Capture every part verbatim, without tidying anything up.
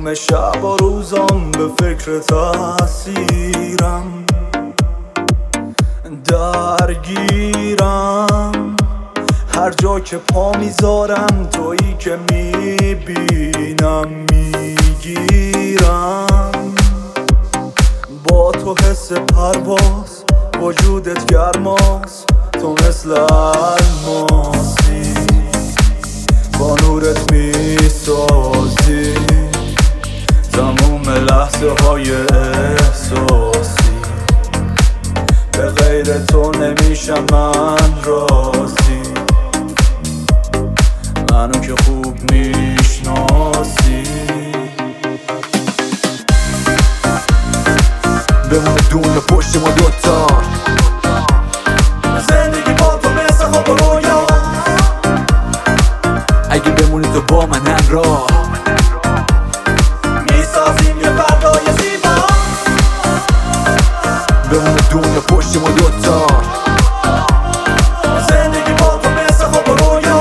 تموم شب و روزم به فکر تاثیرم، درگیرم. هر جا که پا میذارم تویی که میبینم میگیرم. با تو حس پرواز وجودت گرماست، تو مثل الماسی با نورت میسازی تموم لحظه های احساسی. به غیر تو نمیشم من راضی، منو که خوب میشناسی. بمونه دنیا پشت ما دوتا، زندگی با تو مثل خواب و رویا. اگه بمونی تو با من همراه، میسازیم یه فردای زیبا. بمونه دنیا پشت ما دوتا، زندگی با تو مثل خواب و رویا.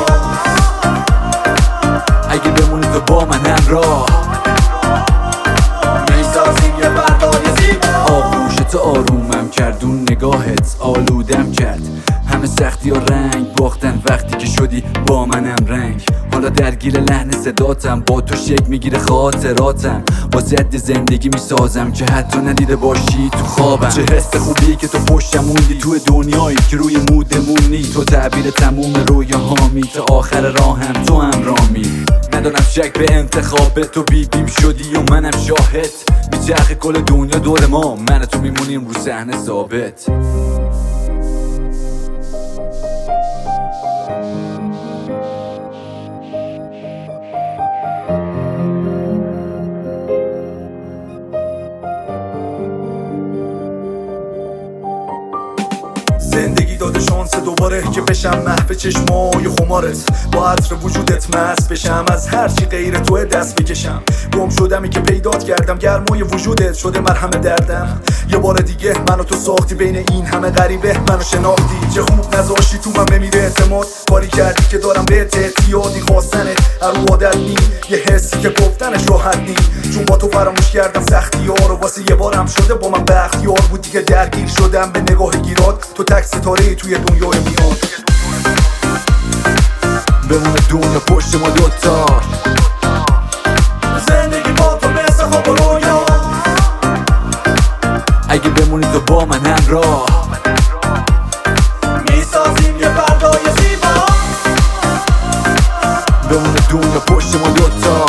اگه بمونی تو با من همراه، میسازیم یه فردای زیبا. آغوش تو آرومم کرد، اون نگاهت آلودم کرد. همه سختی و رنگ باختن وقتی که شدی با منم رنگ. حالا درگیر لحن صداتم، با تو شکل میگیره خاطراتم. با ضد زندگی میسازم که حتی ندیده باشی تو خوابم. چه حس خوبی که تو پشتم موندی، تو دنیایی که روی مودمونی. تو تعبیر تموم رویاهامی، تا آخر راهم تو همرامی. ندارم شک به انتخاب تو، بیبیم شدی و منم شاهد. میچرخه کل دنیا دور ما، من و تو میمونیم رو صحنه ثابت. زندگی داده شانس دوباره که بشم محو چشمای خمارت. با عطر وجودت مست بشم، از هرچی غیر تو دست بکشم. گم شدمی که پیدات کردم، گرمای وجودت شده مرهم دردم. یه بار دیگه منو تو ساختی، بین این همه غریبه منو شناختی. چه خوب نذاشتی تو من بمیره اعتماد، کاری کردی که دارم بهت اعتیادی. خواستنه هر عادت نی، یه حسی که گفتنش راحت نی. چون با تو فراموش کردم سختی ها رو، واسه یه بارم شده با من بختیار بود. دیگه درگیر شدم به نگاه گیرات، تو تک ستاره توی دنیای میان. بمونه دنیا پشت ما دوتا، زندگی با تو مثل خواب و رویا. اگه بمونی تو با من همراه، میسازیم یه فردای زیبا. بمونه دنیا پشت ما دوتا،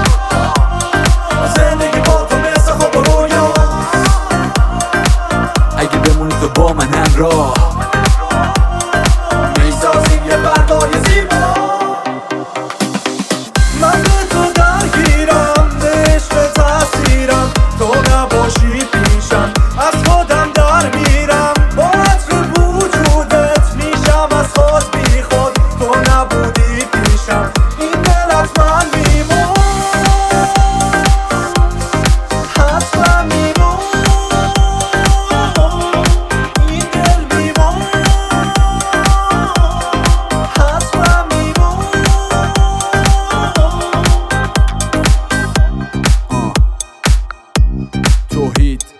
زندگی با تو مثل خواب و رویا. اگه بمونی تو با من همراه، میسازیم یه فردای زیبا. من به تو درگیرم، به عشق تاثیرم. تو نباشی پیشم، از خودم در میرم. با عطر وجودت میشم از خود بی خود. تو نبودی پیشم، این دل حتما میمون، حتما میمون. این دل میمون، حتما میمون. توحید